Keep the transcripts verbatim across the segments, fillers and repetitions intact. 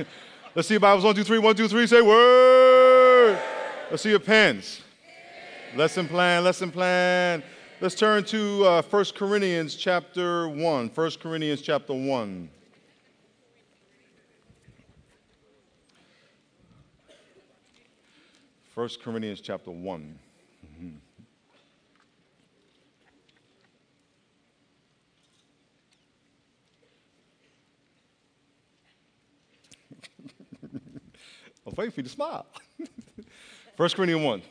Let's see your Bibles. One, two, three. One, two, three. Say word. Let's see your pens. Lesson plan, lesson plan. Let's turn to uh, First Corinthians chapter one. First Corinthians chapter one. First Corinthians chapter one. Mm-hmm. I'm waiting for you to smile. First Corinthians one.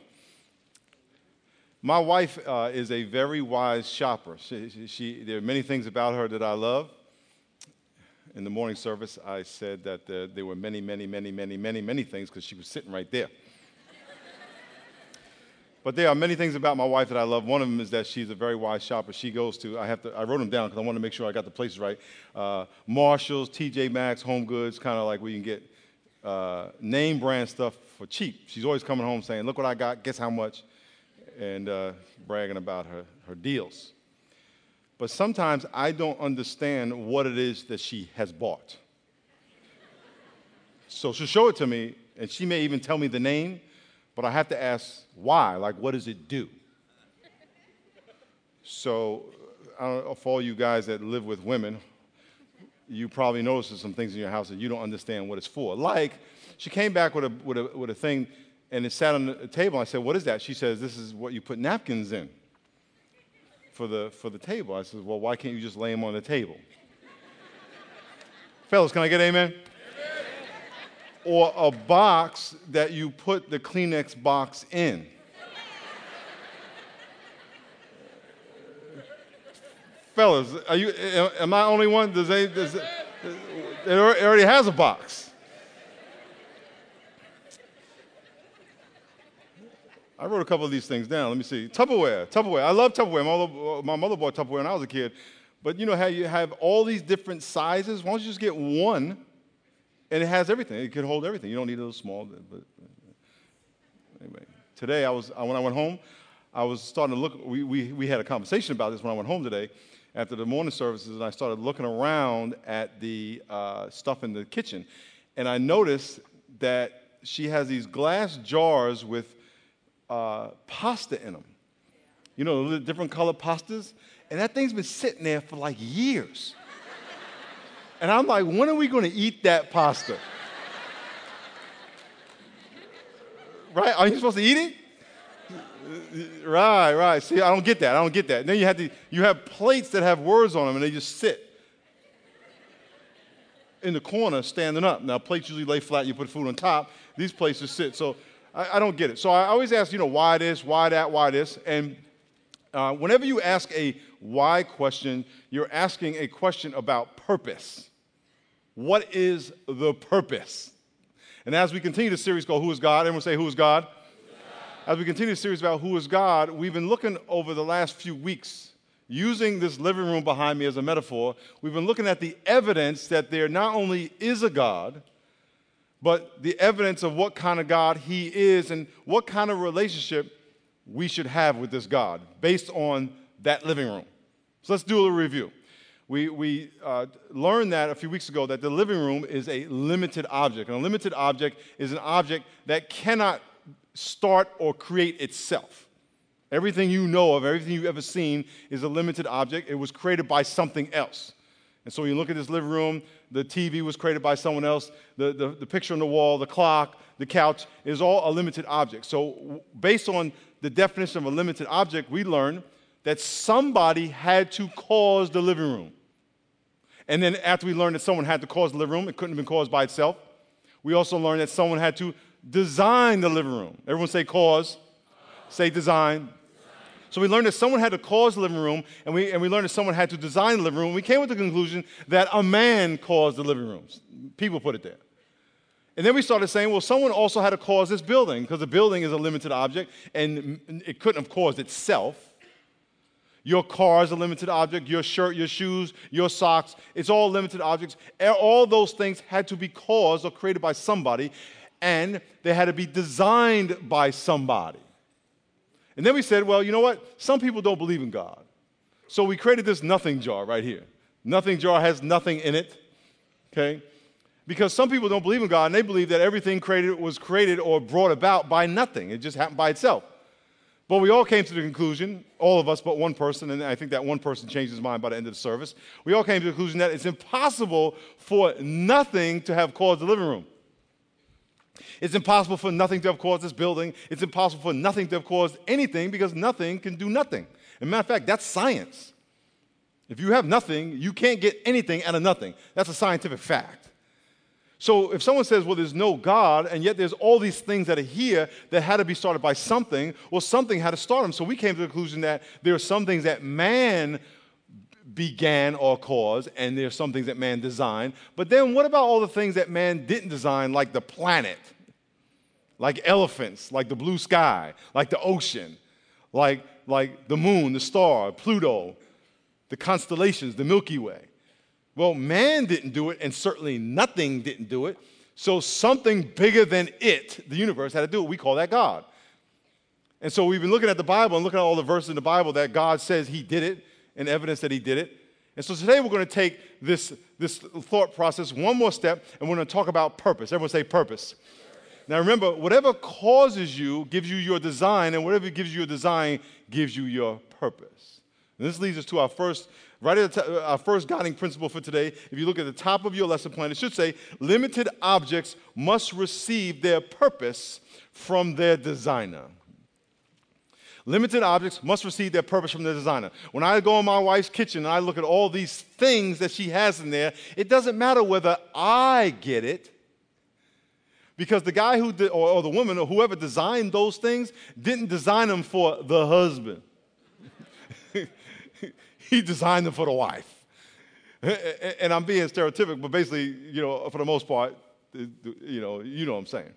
My wife uh, is a very wise shopper. She, she, she, there are many things about her that I love. In the morning service, I said that uh, there were many, many, many, many, many, many things because she was sitting right there. But there are many things about my wife that I love. One of them is that she's a very wise shopper. She goes to, I have to, I wrote them down because I want to make sure I got the places right. Uh, Marshalls, T J Maxx, Home Goods, kind of like where you can get uh, name brand stuff for cheap. She's always coming home saying, look what I got, guess how much, and uh, bragging about her, her deals. But sometimes I don't understand what it is that she has bought. So she'll show it to me, and she may even tell me the name, but I have to ask why, like what does it do? So I don't know, for all you guys that live with women, you probably notice some things in your house that you don't understand what it's for. Like, she came back with a, with a, with a thing, and it sat on the table. I said, what is that? She says, this is what you put napkins in for the, for the table. I said, well, why can't you just lay them on the table? Fellas, can I get amen? Or a box that you put the Kleenex box in. Fellas, are you? Am I the only one? Does they? Does it, it already has a box. I wrote a couple of these things down. Let me see. Tupperware. Tupperware. I love Tupperware. My mother, my mother bought Tupperware when I was a kid. But you know how you have all these different sizes? Why don't you just get one? And it has everything. It can hold everything. You don't need a little small. But anyway, today I was when I went home, I was starting to look. We, we, we had a conversation about this when I went home today after the morning services, and I started looking around at the uh, stuff in the kitchen. And I noticed that she has these glass jars with uh, pasta in them. You know, the different colored pastas? And that thing's been sitting there for like years. And I'm like, when are we going to eat that pasta? Right? Are you supposed to eat it? Right, right. See, I don't get that. I don't get that. And then you have, the, you have plates that have words on them, and they just sit in the corner standing up. Now, plates usually lay flat. You put food on top. These plates just sit. So I, I don't get it. So I always ask, you know, why this, why that, why this? And uh, whenever you ask a why question, you're asking a question about purpose. What is the purpose? And as we continue the series called Who is God? Everyone say, Who is God? Who is God? As we continue the series about Who is God, we've been looking over the last few weeks, using this living room behind me as a metaphor, we've been looking at the evidence that there not only is a God, but the evidence of what kind of God He is and what kind of relationship we should have with this God based on that living room. So let's do a little review. We, we uh, learned that a few weeks ago that the living room is a limited object. And a limited object is an object that cannot start or create itself. Everything you know of, everything you've ever seen is a limited object. It was created by something else. And so when you look at this living room, the T V was created by someone else. The, the, the picture on the wall, the clock, the couch is all a limited object. So based on the definition of a limited object, we learned that somebody had to cause the living room. And then after we learned that someone had to cause the living room, it couldn't have been caused by itself. We also learned that someone had to design the living room. Everyone say cause. Say design. So we learned that someone had to cause the living room, and we, and we learned that someone had to design the living room. We came with the conclusion that a man caused the living rooms. People put it there. And then we started saying, well, someone also had to cause this building, because the building is a limited object, and it couldn't have caused itself. Your car is a limited object. Your shirt, your shoes, your socks, it's all limited objects. All those things had to be caused or created by somebody, and they had to be designed by somebody. And then we said, well, you know what? Some people don't believe in God. So we created this nothing jar right here. Nothing jar has nothing in it, okay? Because some people don't believe in God, and they believe that everything created was created or brought about by nothing. It just happened by itself. But we all came to the conclusion, all of us but one person, and I think that one person changed his mind by the end of the service. We all came to the conclusion that it's impossible for nothing to have caused the living room. It's impossible for nothing to have caused this building. It's impossible for nothing to have caused anything because nothing can do nothing. As a matter of fact, that's science. If you have nothing, you can't get anything out of nothing. That's a scientific fact. So if someone says, well, there's no God, and yet there's all these things that are here that had to be started by something, well, something had to start them. So we came to the conclusion that there are some things that man began or caused, and there are some things that man designed. But then what about all the things that man didn't design, like the planet, like elephants, like the blue sky, like the ocean, like, like the moon, the star, Pluto, the constellations, the Milky Way? Well, man didn't do it, and certainly nothing didn't do it. So something bigger than it, the universe, had to do it. We call that God. And so we've been looking at the Bible and looking at all the verses in the Bible that God says he did it and evidence that he did it. And so today we're going to take this, this thought process one more step, and we're going to talk about purpose. Everyone say purpose. Now remember, whatever causes you gives you your design, and whatever gives you your design gives you your purpose. And this leads us to our first Right at the t- our first guiding principle for today. If you look at the top of your lesson plan, it should say, limited objects must receive their purpose from their designer. Limited objects must receive their purpose from their designer. When I go in my wife's kitchen and I look at all these things that she has in there, it doesn't matter whether I get it, because the guy who did, or, or the woman or whoever designed those things didn't design them for the husband. He designed them for the wife. And I'm being stereotypical, but basically, you know, for the most part, you know, you know what I'm saying.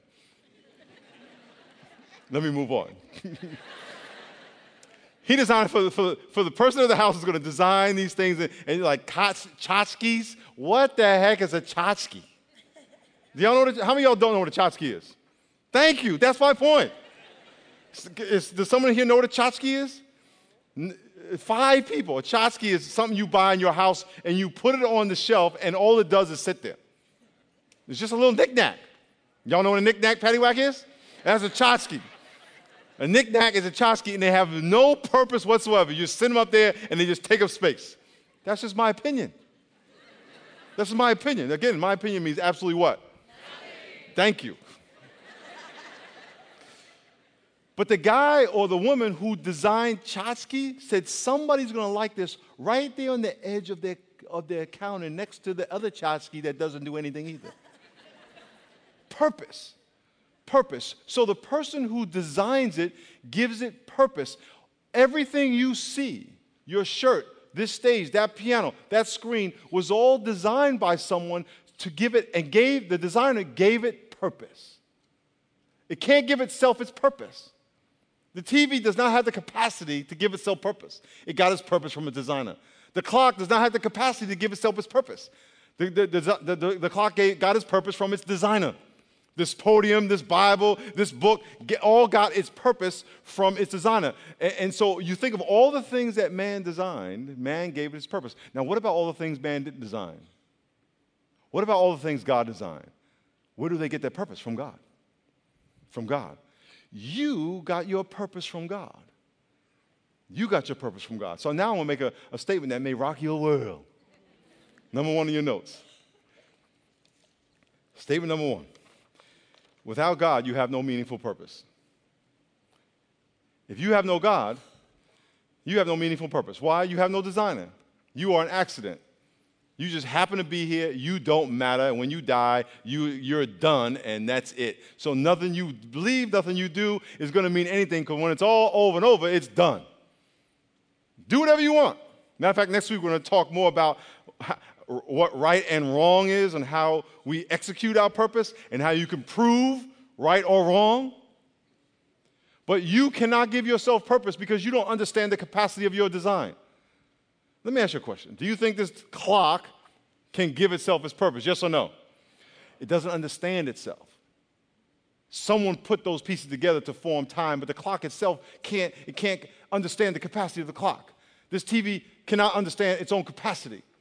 Let me move on. He designed for, for, for the person of the house who's going to design these things, and, and like tchotchkes. What the heck is a tchotchke? Do y'all know what a, how many of y'all don't know what a tchotchke is? Thank you. That's my point. Is, does someone here know what a tchotchke is? Five people. A tchotchke is something you buy in your house and you put it on the shelf and all it does is sit there. It's just a little knick-knack. Y'all know what a knick-knack paddywhack is? That's a tchotchke. A knick-knack is a tchotchke and they have no purpose whatsoever. You just sit them up there and they just take up space. That's just my opinion. That's my opinion. Again, my opinion means absolutely what? Nothing. Thank you. But the guy or the woman who designed tchotchke said somebody's going to like this right there on the edge of their, of their counter next to the other tchotchke that doesn't do anything either. Purpose. Purpose. So the person who designs it gives it purpose. Everything you see, your shirt, this stage, that piano, that screen, was all designed by someone to give it, and gave, the designer gave it purpose. It can't give itself its purpose. The T V does not have the capacity to give itself purpose. It got its purpose from a designer. The clock does not have the capacity to give itself its purpose. The, the, the, the, the clock got its purpose from its designer. This podium, this Bible, this book, get, all got its purpose from its designer. And, and so you think of all the things that man designed, man gave it its purpose. Now what about all the things man didn't design? What about all the things God designed? Where do they get their purpose? From God. From God. You got your purpose from God. You got your purpose from God. So now I'm going to make a, a statement that may rock your world. Number one in your notes. Statement number one. Without God, you have no meaningful purpose. If you have no God, you have no meaningful purpose. Why? You have no designer. You are an accident. You just happen to be here. You don't matter. And when you die, you, you're done, and that's it. So nothing you believe, nothing you do is going to mean anything, because when it's all over and over, it's done. Do whatever you want. Matter of fact, next week we're going to talk more about how, what right and wrong is and how we execute our purpose and how you can prove right or wrong. But you cannot give yourself purpose because you don't understand the capacity of your design. Let me ask you a question. Do you think this clock can give itself its purpose? Yes or no? It doesn't understand itself. Someone put those pieces together to form time, but the clock itself can't, it can't understand the capacity of the clock. This T V cannot understand its own capacity.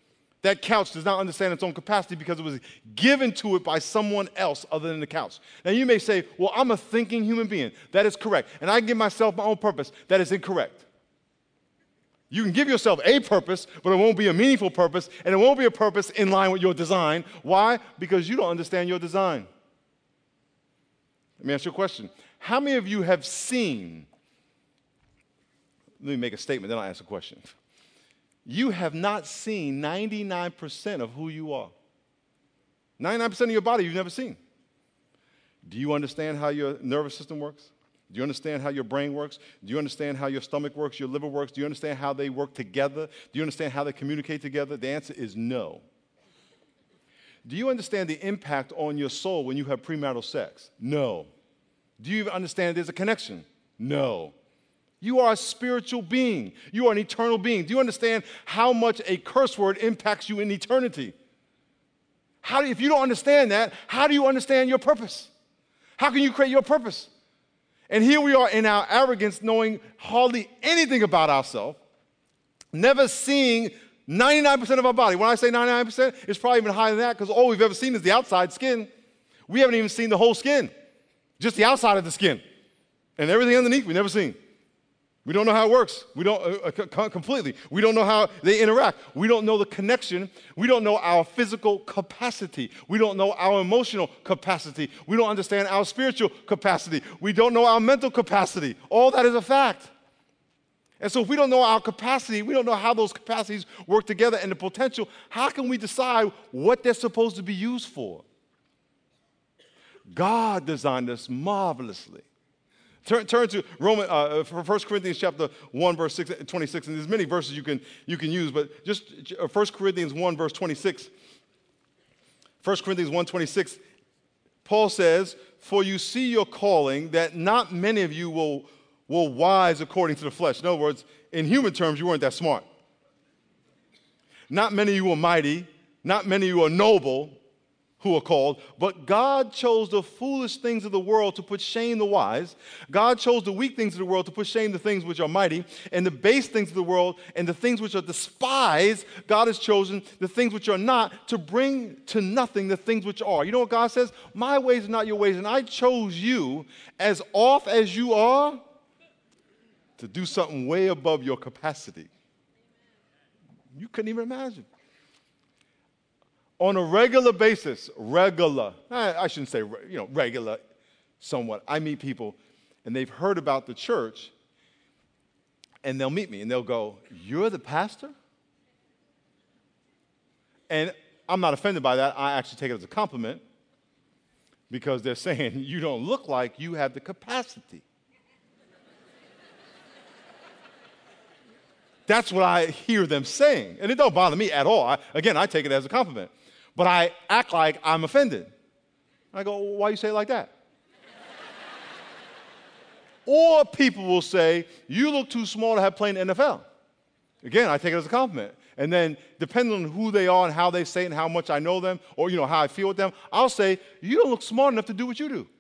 That couch does not understand its own capacity because it was given to it by someone else other than the couch. Now, you may say, well, I'm a thinking human being. That is correct. And I give myself my own purpose. That is incorrect. You can give yourself a purpose, but it won't be a meaningful purpose, and it won't be a purpose in line with your design. Why? Because you don't understand your design. Let me ask you a question. How many of you have seen, let me make a statement, then I'll ask a question. You have not seen ninety-nine percent of who you are. ninety-nine percent of your body you've never seen. Do you understand how your nervous system works? Do you understand how your brain works? Do you understand how your stomach works, your liver works? Do you understand how they work together? Do you understand how they communicate together? The answer is no. Do you understand the impact on your soul when you have premarital sex? No. Do you even understand there's a connection? No. You are a spiritual being. You are an eternal being. Do you understand how much a curse word impacts you in eternity? How do, if you don't understand that, how do you understand your purpose? How can you create your purpose? And here we are in our arrogance, knowing hardly anything about ourselves, never seeing ninety-nine percent of our body. When I say ninety-nine percent, it's probably even higher than that because all we've ever seen is the outside skin. We haven't even seen the whole skin, just the outside of the skin. And everything underneath we've never seen. We don't know how it works. We don't uh, uh, completely. We don't know how they interact. We don't know the connection. We don't know our physical capacity. We don't know our emotional capacity. We don't understand our spiritual capacity. We don't know our mental capacity. All that is a fact. And so if we don't know our capacity, we don't know how those capacities work together and the potential, how can we decide what they're supposed to be used for? God designed us marvelously. Turn, turn to Roman, uh, First Corinthians chapter one, verse six, twenty-six, and there's many verses you can, you can use, but just First Corinthians one, verse twenty-six. First Corinthians one, twenty-six, Paul says, "For you see your calling, that not many of you will, will wise according to the flesh." In other words, in human terms, you weren't that smart. Not many of you were mighty, not many of you are noble, who are called, but God chose the foolish things of the world to put shame the wise. God chose the weak things of the world to put shame the things which are mighty, and the base things of the world and the things which are despised. God has chosen the things which are not to bring to nothing the things which are. You know what God says? My ways are not your ways, and I chose you as off as you are to do something way above your capacity. You couldn't even imagine. On a regular basis, regular, I shouldn't say, you know, regular, somewhat. I meet people, and they've heard about the church, and they'll meet me, and they'll go, "You're the pastor?" And I'm not offended by that. I actually take it as a compliment because they're saying, you don't look like you have the capacity. That's what I hear them saying, and it don't bother me at all. I, again, I take it as a compliment. But I act like I'm offended. I go, well, why you say it like that? Or people will say, you look too small to have played in the N F L. Again, I take it as a compliment. And then, depending on who they are and how they say it and how much I know them or, you know, how I feel with them, I'll say, you don't look smart enough to do what you do.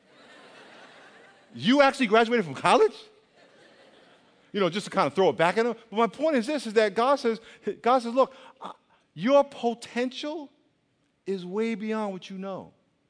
You actually graduated from college? You know, just to kind of throw it back at them. But my point is this, is that God says, God says, look, your potential is way beyond what you know.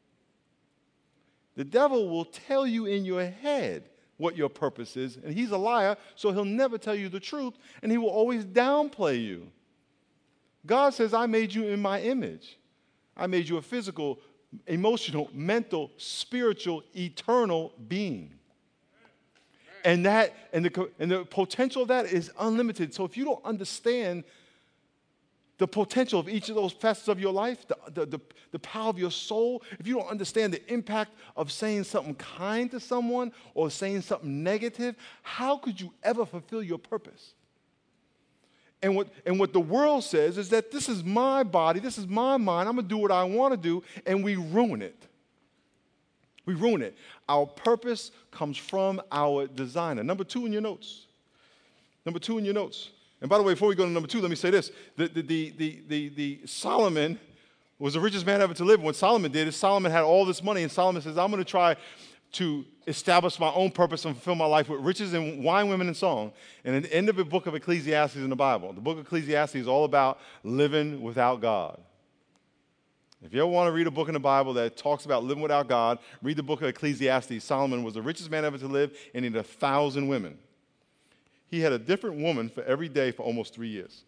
The devil will tell you in your head what your purpose is, and he's a liar, so he'll never tell you the truth, and he will always downplay you. God says, I made you in my image. I made you a physical, emotional, mental, spiritual, eternal being. And that, and the, and the potential of that is unlimited. So if you don't understand the potential of each of those facets of your life, the, the, the, the power of your soul, if you don't understand the impact of saying something kind to someone or saying something negative, how could you ever fulfill your purpose? And what, and what the world says is that this is my body, this is my mind, I'm going to do what I want to do, and we ruin it. We ruin it. Our purpose comes from our designer. Number two in your notes. Number two in your notes. And by the way, before we go to number two, let me say this. The, the, the, the, the, the Solomon was the richest man ever to live. What Solomon did is Solomon had all this money, and Solomon says, I'm going to try to establish my own purpose and fulfill my life with riches and wine, women, and song. And at the end of the book of Ecclesiastes in the Bible, the book of Ecclesiastes is all about living without God. If you ever want to read a book in the Bible that talks about living without God, read the book of Ecclesiastes. Solomon was the richest man ever to live, and he had a thousand women. He had a different woman for every day for almost three years.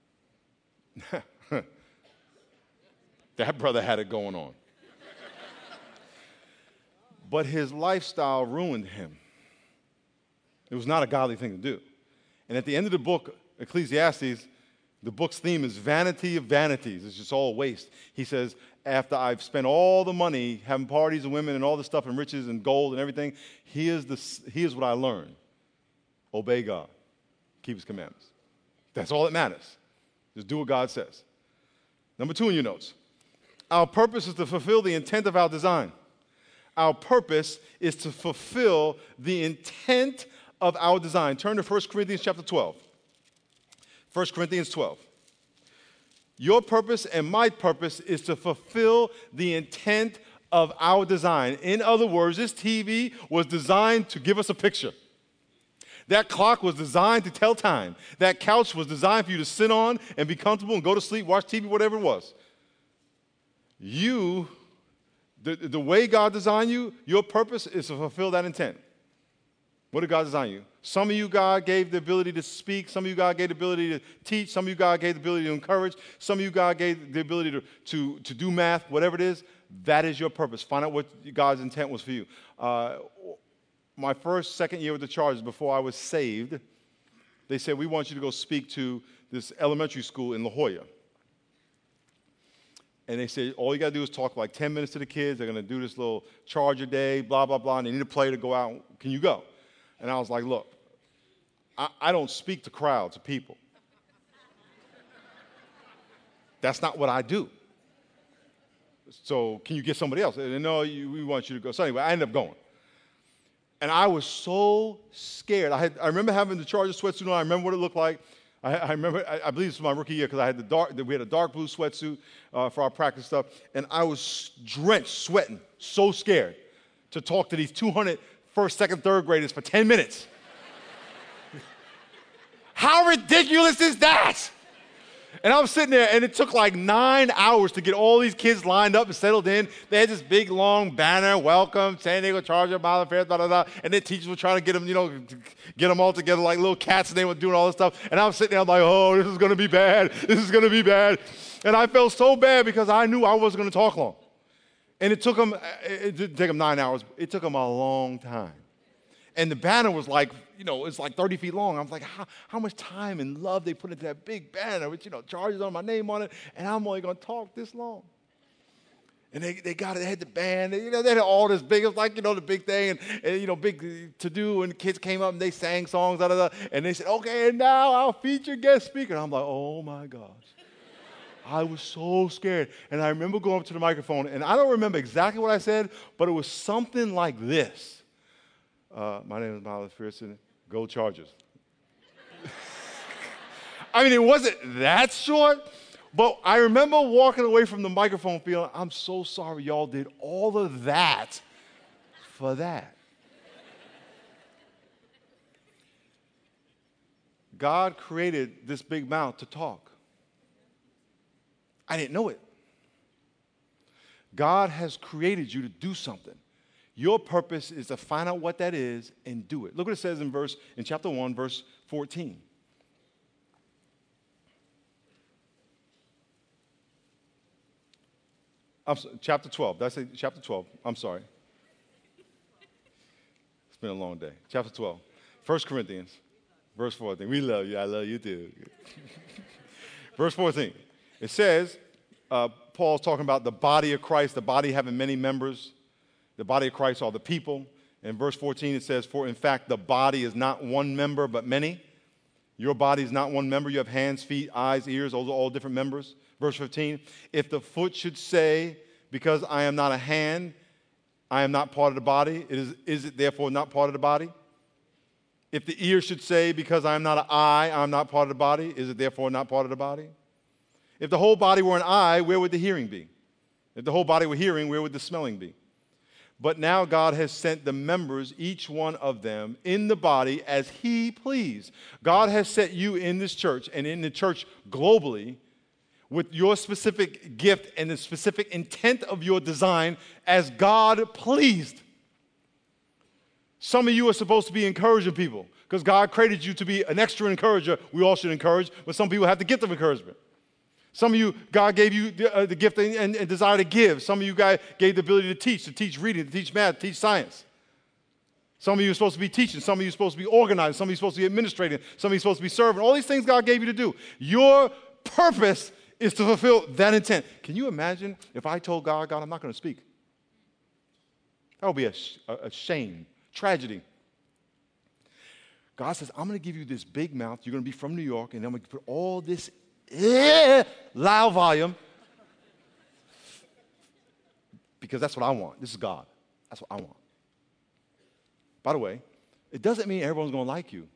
That brother had it going on. But his lifestyle ruined him. It was not a godly thing to do. And at the end of the book, Ecclesiastes, the book's theme is vanity of vanities. It's just all waste. He says, after I've spent all the money having parties and women and all this stuff and riches and gold and everything, here's, the, here's what I learned. Obey God. Keep his commandments. That's all that matters. Just do what God says. Number two in your notes. Our purpose is to fulfill the intent of our design. Our purpose is to fulfill the intent of our design. Turn to First Corinthians chapter twelve. First Corinthians twelve. Your purpose and my purpose is to fulfill the intent of our design. In other words, this T V was designed to give us a picture. That clock was designed to tell time. That couch was designed for you to sit on and be comfortable and go to sleep, watch T V, whatever it was. You, the, the way God designed you, your purpose is to fulfill that intent. What did God design you? Some of you, God gave the ability to speak. Some of you, God gave the ability to teach. Some of you, God gave the ability to encourage. Some of you, God gave the ability to, to, to do math, whatever it is. That is your purpose. Find out what God's intent was for you. Uh, my first, second year with the Chargers, before I was saved, they said, we want you to go speak to this elementary school in La Jolla. And they said, all you got to do is talk like ten minutes to the kids. They're going to do this little Charger day, blah, blah, blah, and they need a player to go out. Can you go? And I was like, look, I, I don't speak to crowds of people. That's not what I do. So can you get somebody else? And no, you, we want you to go. So anyway, I ended up going. And I was so scared. I, had, I remember having the Charger sweatsuit on. I remember what it looked like. I, I remember, I, I believe this was my rookie year because I had the dark, we had a dark blue sweatsuit uh, for our practice stuff. And I was drenched, sweating, so scared to talk to these two hundred first, second, third graders for ten minutes. How ridiculous is that? And I was sitting there, and it took like nine hours to get all these kids lined up and settled in. They had this big, long banner, welcome, San Diego Charger, Mile of Affairs, blah, blah, blah. And the teachers were trying to get them, you know, get them all together like little cats, and they were doing all this stuff. And I was sitting there, I'm like, oh, this is going to be bad. This is going to be bad. And I felt so bad because I knew I wasn't going to talk long. And it took them, it didn't take them nine hours. It took them a long time. And the banner was like, you know, it's like thirty feet long. I was like, how, how much time and love they put into that big banner with, you know, Chargers on my name on it, and I'm only going to talk this long. And they, they got it, they had the band, they, you know, they had all this big, it was like, you know, the big thing, and, and you know, big to do, and the kids came up and they sang songs, da, da, da, and they said, okay, and now our featured guest speaker. And I'm like, oh my gosh. I was so scared. And I remember going up to the microphone, and I don't remember exactly what I said, but it was something like this. Uh, my name is Miles Pearson. Go Chargers. I mean, it wasn't that short, but I remember walking away from the microphone feeling, I'm so sorry y'all did all of that for that. God created this big mouth to talk. I didn't know it. God has created you to do something. Your purpose is to find out what that is and do it. Look what it says in verse in chapter one, verse fourteen. I'm sorry, chapter twelve. Did I say chapter twelve? I'm sorry. It's been a long day. Chapter twelve. First Corinthians, verse fourteen. We love you. I love you too. Verse fourteen. It says, uh, Paul's talking about the body of Christ, the body having many members. The body of Christ are the people. In verse fourteen, it says, for in fact, the body is not one member, but many. Your body is not one member. You have hands, feet, eyes, ears. Those are all different members. Verse fifteen, if the foot should say, because I am not a hand, I am not part of the body, it is, is it therefore not part of the body? If the ear should say, because I am not an eye, I am not part of the body, is it therefore not part of the body? If the whole body were an eye, where would the hearing be? If the whole body were hearing, where would the smelling be? But now God has sent the members, each one of them, in the body as he pleased. God has set you in this church and in the church globally with your specific gift and the specific intent of your design as God pleased. Some of you are supposed to be encouraging people because God created you to be an extra encourager. We all should encourage, but some people have the gift of encouragement. Some of you, God gave you the, uh, the gift and, and, and desire to give. Some of you guys gave the ability to teach, to teach reading, to teach math, to teach science. Some of you are supposed to be teaching. Some of you are supposed to be organizing. Some of you are supposed to be administrating. Some of you are supposed to be serving. All these things God gave you to do. Your purpose is to fulfill that intent. Can you imagine if I told God, God, I'm not going to speak? That would be a, a, a shame, tragedy. God says, I'm going to give you this big mouth. You're going to be from New York, and I'm going to put all this Yeah, loud volume. Because that's what I want. This is God. That's what I want. By the way, it doesn't mean everyone's going to like you.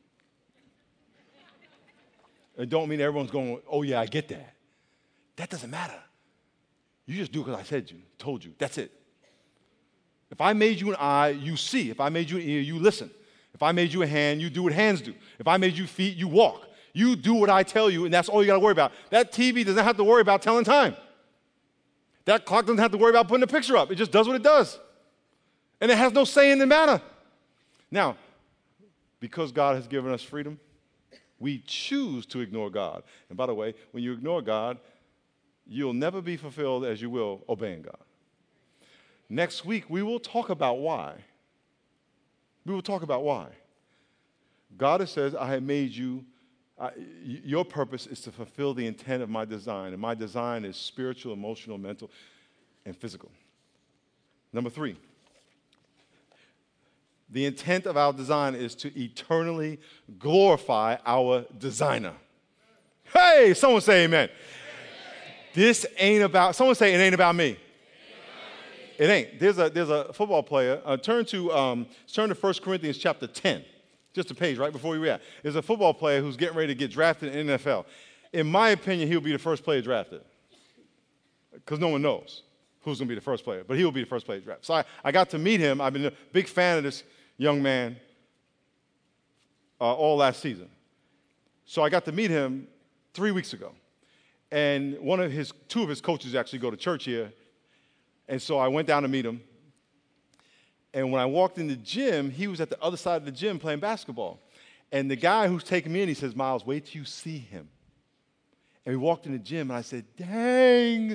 It don't mean everyone's going, oh, yeah, I get that. That doesn't matter. You just do it because I said you, told you. That's it. If I made you an eye, you see. If I made you an ear, you listen. If I made you a hand, you do what hands do. If I made you feet, you walk. You do what I tell you, and that's all you got to worry about. That T V doesn't have to worry about telling time. That clock doesn't have to worry about putting a picture up. It just does what it does. And it has no say in the matter. Now, because God has given us freedom, we choose to ignore God. And by the way, when you ignore God, you'll never be fulfilled as you will obeying God. Next week, we will talk about why. We will talk about why. God has said, I have made you Uh, your purpose is to fulfill the intent of my design, and my design is spiritual, emotional, mental, and physical. Number three, the intent of our design is to eternally glorify our designer. Hey, someone say amen. Amen. This ain't about, someone say it ain't about me. It ain't. There's a, there's a football player. Uh, turn to um, turn to First Corinthians chapter ten. Just a page right before we react. There's a football player who's getting ready to get drafted in the N F L. In my opinion, he'll be the first player drafted because no one knows who's going to be the first player, but he'll be the first player drafted. So I, I got to meet him. I've been a big fan of this young man uh, all last season. So I got to meet him three weeks ago. And one of his, two of his coaches actually go to church here. And so I went down to meet him. And when I walked in the gym, he was at the other side of the gym playing basketball. And the guy who's taking me in, he says, Miles, wait till you see him. And we walked in the gym, and I said, dang.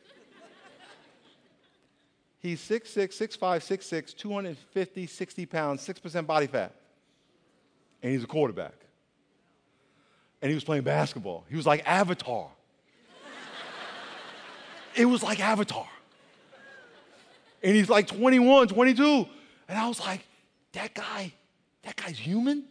He's six six, six five, six six, two hundred fifty, sixty pounds, six percent body fat. And he's a quarterback. And he was playing basketball. He was like Avatar. It was like Avatar. And he's like twenty-one, twenty-two. And I was like, that guy, that guy's human?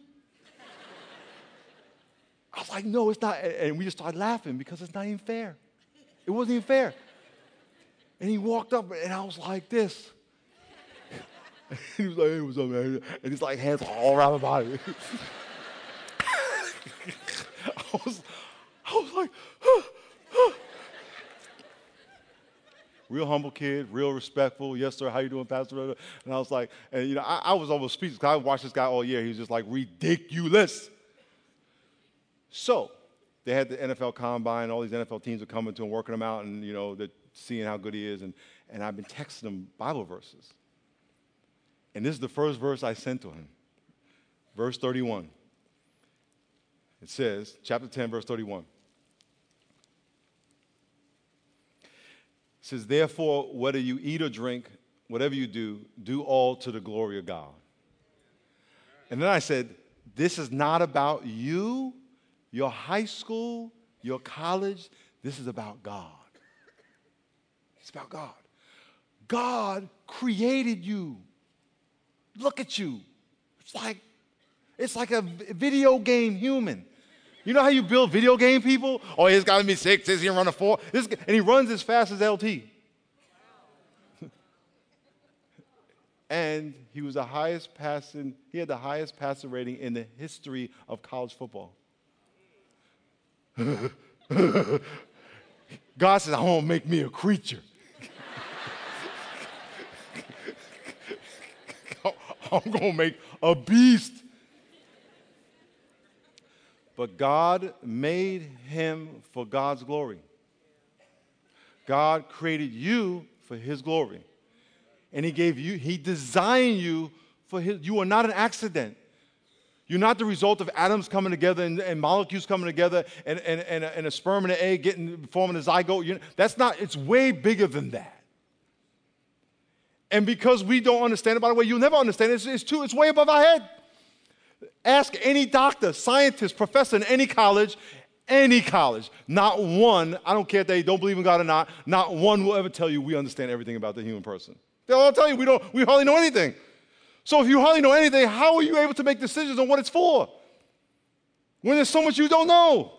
I was like, no, it's not. And we just started laughing because it's not even fair. It wasn't even fair. And he walked up, and I was like this. And he was like, hey, what's up, man? And he's like, hands all around my body. I was, I was like, huh, huh. Real humble kid, real respectful. Yes, sir. How you doing, Pastor? And I was like, and you know, I, I was almost speechless because I watched this guy all year. He was just like ridiculous. So they had the N F L Combine. All these N F L teams are coming to him, working him out, and you know, they're seeing how good he is. And and I've been texting him Bible verses. And this is the first verse I sent to him. Verse thirty-one. It says, chapter ten, verse thirty-one. It says, therefore, whether you eat or drink, whatever you do, do all to the glory of God. And then I said, this is not about you, your high school, your college. This is about God. It's about God. God created you. Look at you. It's like, it's like a video game human. You know how you build video game people? Oh, he's got to be six, he's going to run a four. This, and he runs as fast as L T. And he was the highest passing, he had the highest passer rating in the history of college football. God says, I want to make me a creature. I'm going to make a beast. But God made him for God's glory. God created you for his glory. And he gave you, he designed you for his, you are not an accident. You're not the result of atoms coming together and, and molecules coming together and, and, and, a, and a sperm and an egg getting, forming a zygote. You're, that's not, it's way bigger than that. And because we don't understand it, by the way, you'll never understand it, it's, it's, too, it's way above our head. Ask any doctor, scientist, professor in any college, any college. Not one, I don't care if they don't believe in God or not, not one will ever tell you we understand everything about the human person. They'll all tell you we don't, we hardly know anything. So if you hardly know anything, how are you able to make decisions on what it's for? When there's so much you don't know.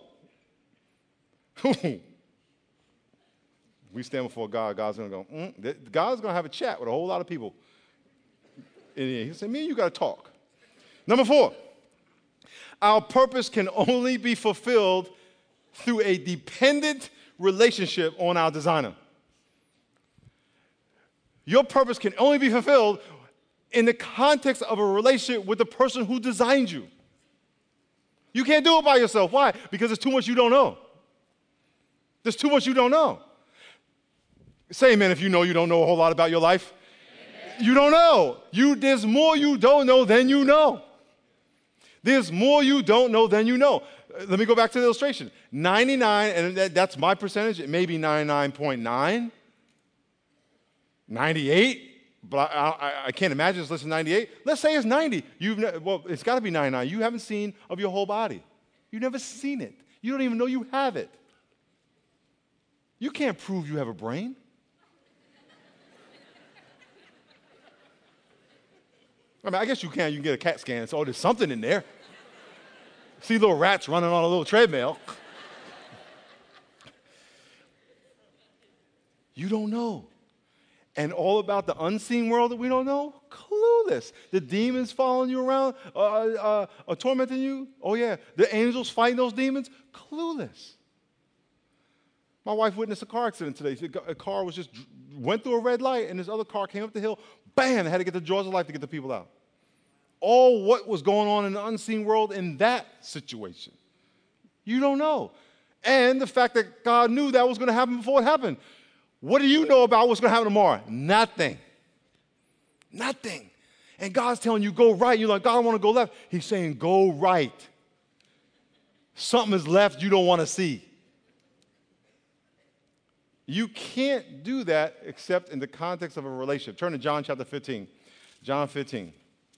We stand before God, God's going to go, mm. God's going to have a chat with a whole lot of people. And he'll say, me and you got to talk. Number four, our purpose can only be fulfilled through a dependent relationship on our designer. Your purpose can only be fulfilled in the context of a relationship with the person who designed you. You can't do it by yourself. Why? Because there's too much you don't know. There's too much you don't know. Say amen if you know you don't know a whole lot about your life. Amen. You don't know. You, there's more you don't know than you know. There's more you don't know than you know. Let me go back to the illustration. ninety-nine, and that, that's my percentage. It may be ninety-nine point nine, ninety-eight, but I, I, I can't imagine it's less than ninety-eight. Let's say it's ninety. You've ne- well, it's got to be ninety-nine. You haven't seen of your whole body. You've never seen it. You don't even know you have it. You can't prove you have a brain. I mean, I guess you can. You can get a CAT scan. So, oh, there's something in there. See little rats running on a little treadmill. You don't know. And all about the unseen world that we don't know? Clueless. The demons following you around, uh, uh, uh, tormenting you? Oh, yeah. The angels fighting those demons? Clueless. My wife witnessed a car accident today. A car was just went through a red light, and this other car came up the hill. Bam! They had to get the jaws of life to get the people out. All what was going on in the unseen world in that situation. You don't know. And the fact that God knew that was going to happen before it happened. What do you know about what's going to happen tomorrow? Nothing. Nothing. And God's telling you, go right. You're like, God, I want to go left. He's saying, go right. Something is left you don't want to see. You can't do that except in the context of a relationship. Turn to John chapter fifteen. John fifteen.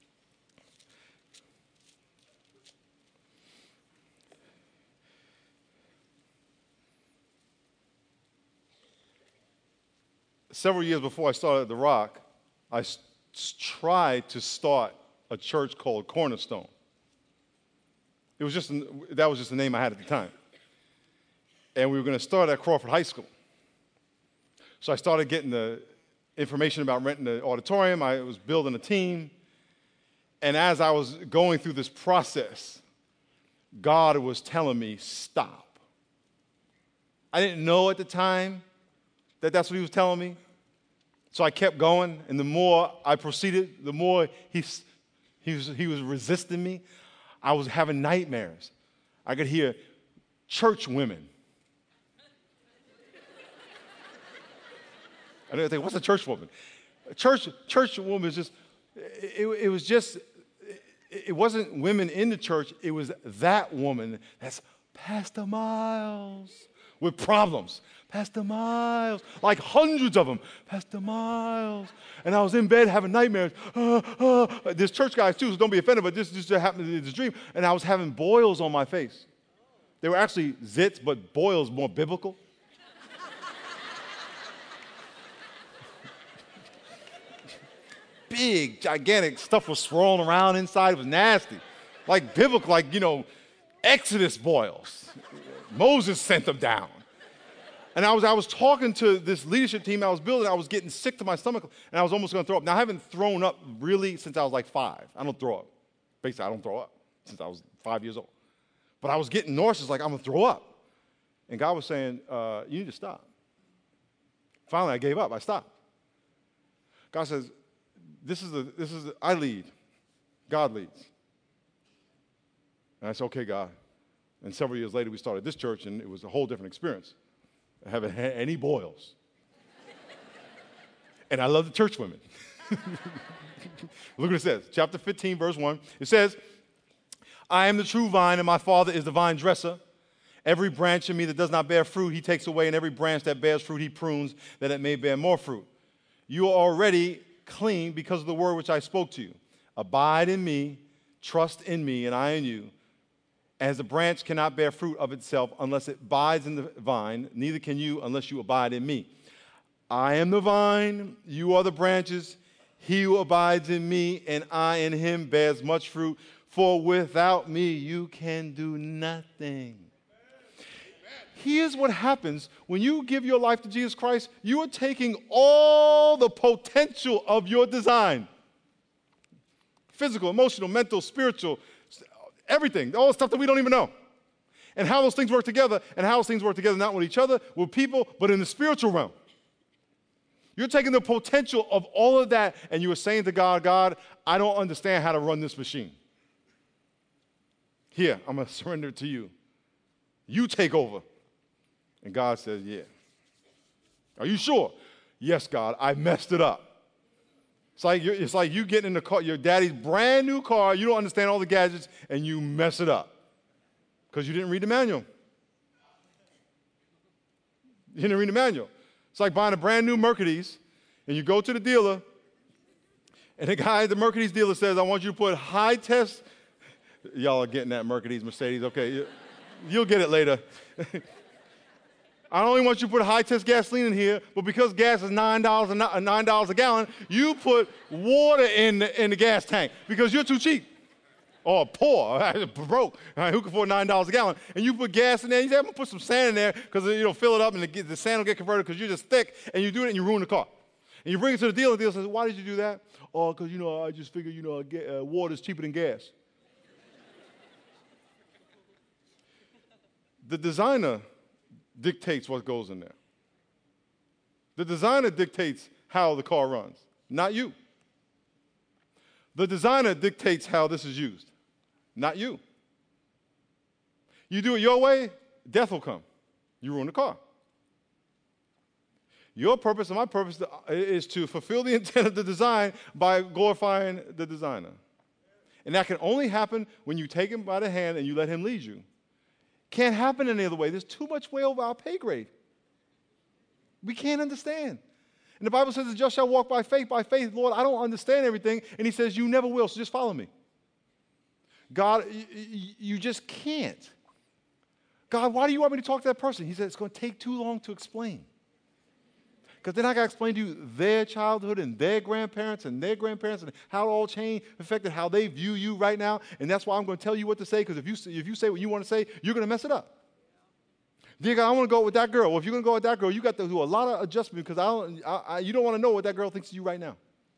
Several years before I started The Rock, I s- tried to start a church called Cornerstone. It was just an, that was just the name I had at the time. And we were going to start at Crawford High School. So I started getting the information about renting the auditorium. I was building a team. And as I was going through this process, God was telling me, stop. I didn't know at the time that that's what he was telling me. So I kept going, and the more I proceeded, the more he, he, was, he was resisting me. I was having nightmares. I could hear church women. I didn't think, what's a church woman? A church, church woman is just, it, it was just, it, it wasn't women in the church. It was that woman that's Pastor Miles with problems. Pastor Miles, like hundreds of them. Pastor Miles. And I was in bed having nightmares. Uh, uh. There's church guys too, so don't be offended, but this just happened in this dream. And I was having boils on my face. They were actually zits, but boils more biblical. Big, gigantic stuff was swirling around inside. It was nasty. Like biblical, like, you know, Exodus boils. Moses sent them down. And I was, I was talking to this leadership team I was building. I was getting sick to my stomach, and I was almost going to throw up. Now, I haven't thrown up really since I was like five. I don't throw up. Basically, I don't throw up since I was five years old. But I was getting nauseous, like I'm going to throw up. And God was saying, uh, you need to stop. Finally, I gave up. I stopped. God says, this is the, this is the, I lead. God leads. And I said, okay, God. And several years later, we started this church, and it was a whole different experience. I haven't had any boils. And I love the church women. Look what it says, chapter fifteen, verse one. It says, I am the true vine, and my Father is the vine dresser. Every branch in me that does not bear fruit, he takes away, and every branch that bears fruit, he prunes, that it may bear more fruit. You are already clean because of the word which I spoke to you. Abide in me, trust in me, and I in you. As a branch cannot bear fruit of itself unless it abides in the vine, neither can you unless you abide in me. I am the vine, you are the branches. He who abides in me and I in him bears much fruit, for without me you can do nothing. Here's what happens when you give your life to Jesus Christ. You are taking all the potential of your design. Physical, emotional, mental, spiritual, everything, all the stuff that we don't even know. And how those things work together, and how those things work together not with each other, with people, but in the spiritual realm. You're taking the potential of all of that, and you are saying to God, God, I don't understand how to run this machine. Here, I'm going to surrender it to you. You take over. And God says, yeah. Are you sure? Yes, God, I messed it up. It's like, you're, it's like you getting in the car, your daddy's brand new car, you don't understand all the gadgets, and you mess it up because you didn't read the manual. You didn't read the manual. It's like buying a brand new Mercedes, and you go to the dealer, and the guy at the Mercedes dealer says, I want you to put high test. Y'all are getting that Mercedes, Mercedes, okay. You'll get it later. I don't only want you to put high-test gasoline in here, but because gas is nine dollars a, nine dollars a gallon, you put water in the, in the gas tank because you're too cheap. Or poor, broke, right, who can afford nine dollars a gallon. And you put gas in there, and you say, I'm going to put some sand in there because, you know, fill it up and the, the sand will get converted because you're just thick, and you do it and you ruin the car. And you bring it to the dealer, and the dealer says, why did you do that? Oh, because, you know, I just figured, you know, uh, water is cheaper than gas. The designer dictates what goes in there. The designer dictates how the car runs, not you. The designer dictates how this is used, not you. You do it your way, death will come. You ruin the car. Your purpose and my purpose is to fulfill the intent of the design by glorifying the designer. And that can only happen when you take him by the hand and you let him lead you. Can't happen any other way. There's too much way over our pay grade. We can't understand. And the Bible says the just shall walk by faith. By faith, Lord, I don't understand everything. And he says, you never will, so just follow me. God, you, you just can't. God, why do you want me to talk to that person? He said, it's going to take too long to explain. Because then I got to explain to you their childhood and their grandparents and their grandparents and how it all changed, affected how they view you right now. And that's why I'm going to tell you what to say, because if you, if you say what you want to say, you're going to mess it up. Dear God, I want to go with that girl. Well, if you're going to go with that girl, you got to do a lot of adjustment because I don't, I, I, you don't want to know what that girl thinks of you right now.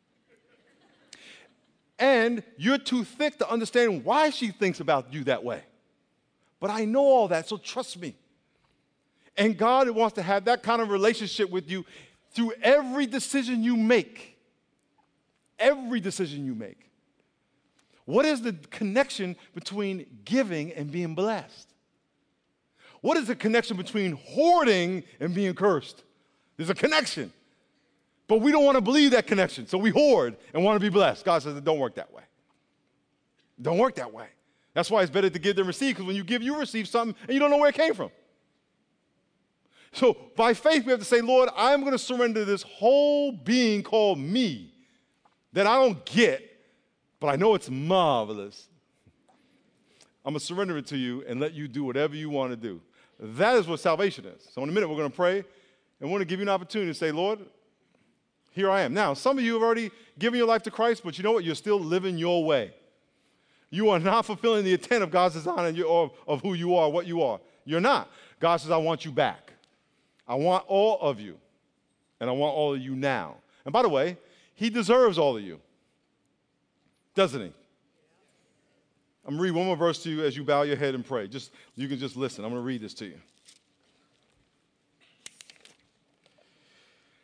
And you're too thick to understand why she thinks about you that way. But I know all that, so trust me. And God wants to have that kind of relationship with you through every decision you make. Every decision you make. What is the connection between giving and being blessed? What is the connection between hoarding and being cursed? There's a connection. But we don't want to believe that connection, so we hoard and want to be blessed. God says it don't work that way. It don't work that way. That's why it's better to give than receive, because when you give, you receive something, and you don't know where it came from. So by faith, we have to say, Lord, I'm going to surrender this whole being called me that I don't get, but I know it's marvelous. I'm going to surrender it to you and let you do whatever you want to do. That is what salvation is. So in a minute, we're going to pray, and we're going to give you an opportunity to say, Lord, here I am. Now, some of you have already given your life to Christ, but you know what? You're still living your way. You are not fulfilling the intent of God's design and of, of who you are, what you are. You're not. God says, I want you back. I want all of you, and I want all of you now. And by the way, he deserves all of you, doesn't he? I'm going to read one more verse to you as you bow your head and pray. Just, you can just listen. I'm going to read this to you.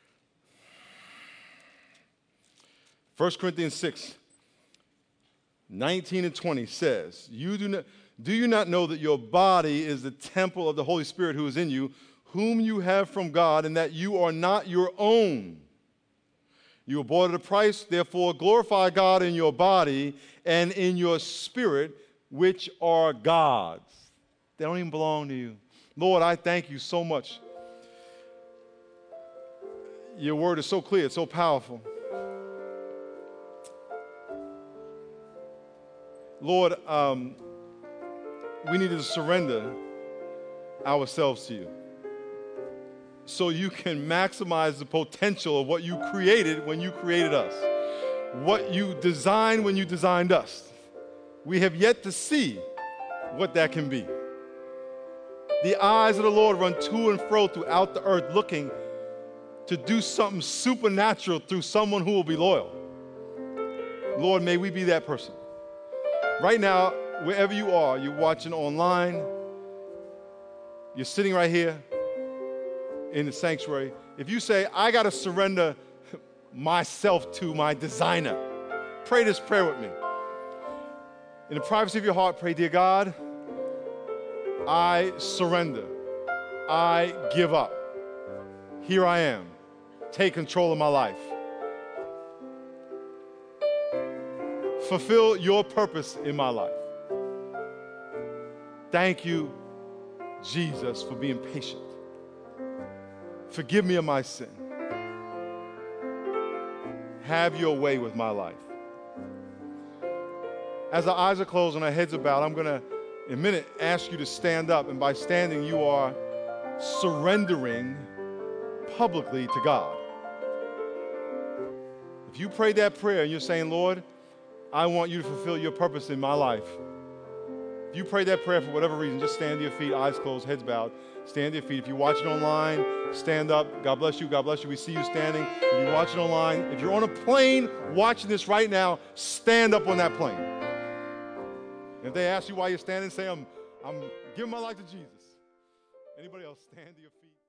First Corinthians six, nineteen and twenty says, you do not, do you not know that your body is the temple of the Holy Spirit who is in you, whom you have from God, and that you are not your own? You were bought at a price, therefore glorify God in your body and in your spirit, which are God's. They don't even belong to you. Lord, I thank you so much. Your word is so clear, it's so powerful. Lord, um, we need to surrender ourselves to you so you can maximize the potential of what you created when you created us, what you designed when you designed us. We have yet to see what that can be. The eyes of the Lord run to and fro throughout the earth looking to do something supernatural through someone who will be loyal. Lord, may we be that person. Right now, wherever you are, you're watching online, you're sitting right here in the sanctuary. If you say, I got to surrender myself to my designer, pray this prayer with me. In the privacy of your heart, pray, dear God, I surrender. I give up. Here I am. Take control of my life. Fulfill your purpose in my life. Thank you, Jesus, for being patient. Forgive me of my sin. Have your way with my life. As our eyes are closed and our heads are bowed, I'm going to, in a minute, ask you to stand up. And by standing, you are surrendering publicly to God. If you prayed that prayer and you're saying, Lord, I want you to fulfill your purpose in my life. If you prayed that prayer for whatever reason, just stand to your feet, eyes closed, heads bowed. Stand to your feet. If you're watching online, stand up. God bless you. God bless you. We see you standing. If you're watching online, if you're on a plane watching this right now, stand up on that plane. If they ask you why you're standing, say, I'm, I'm giving my life to Jesus. Anybody else, stand to your feet.